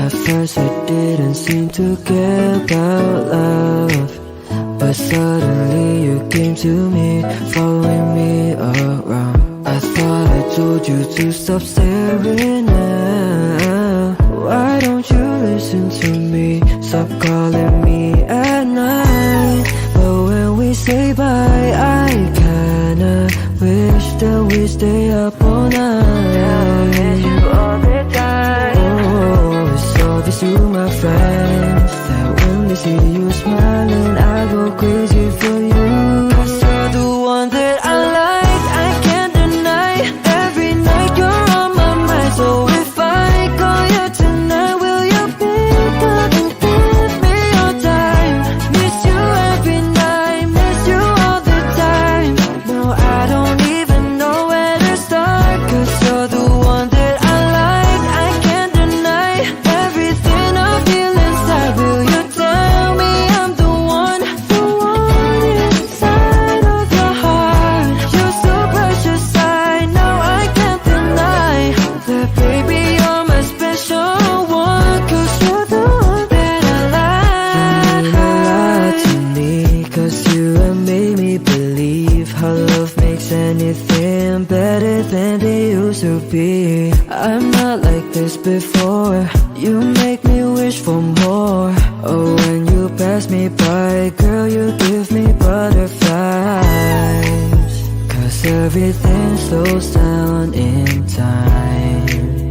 At first I didn't seem to care about love, but suddenly you came to me, following me around. I thought I told you to stop staring now. Why don't you listen to me? Stop calling me at night. But when we say bye, I kinda wish that we stay up all night. I miss you all the time. Oh, it's obvious to my friends that when they see you smiling, I go crazy for you. 'Cause you're the one that I like, I can't deny. Every night you're on my mind. So if I call you tonight, will you pick up and give me your time? Miss you every night, miss you all the time. No, I don't even know where to start. 'Cause you're the one that I like, I can't deny. Everything I feel inside, will you tell me I'm the one inside of your heart? You're so precious, I know I can't deny that, baby, you're my special one. 'Cause you're the one that I like. You mean a lot to me, 'cause you have made me believe how love makes anything better than they used to be. I'm not like this before, you make me wish for more. Oh, when you pass me by, girl, you give me butterflies. 'Cause everything slows down in time.